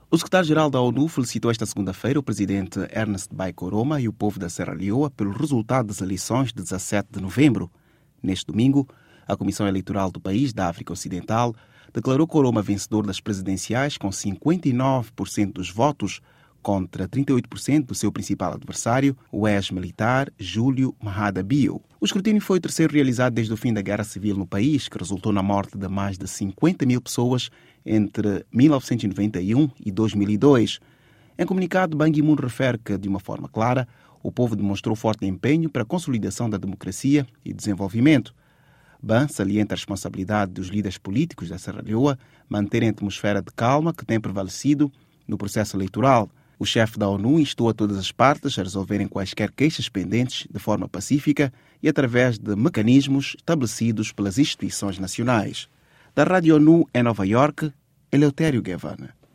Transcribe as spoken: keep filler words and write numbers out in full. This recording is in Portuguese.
O secretário-geral da ONU felicitou esta segunda-feira o presidente Ernest Bai Koroma e o povo da Serra Leoa pelo resultado das eleições de dezassete de novembro. Neste domingo, a Comissão Eleitoral do país da África Ocidental declarou Koroma vencedor das presidenciais com cinquenta e nove por cento dos votos contra trinta e oito por cento do seu principal adversário, o ex-militar Júlio Mahada Bio. O escrutínio foi o terceiro realizado desde o fim da Guerra Civil no país, que resultou na morte de mais de cinquenta mil pessoas entre mil novecentos e noventa e um e dois mil e dois. Em comunicado, Ban Ki-moon refere que, de uma forma clara, o povo demonstrou forte empenho para a consolidação da democracia e desenvolvimento. Ban salienta a responsabilidade dos líderes políticos da Serra Leoa manterem a atmosfera de calma que tem prevalecido no processo eleitoral. O chefe da ONU instou a todas as partes a resolverem quaisquer queixas pendentes de forma pacífica e através de mecanismos estabelecidos pelas instituições nacionais. Da Rádio ONU em Nova Iorque, Eleutério Guevara.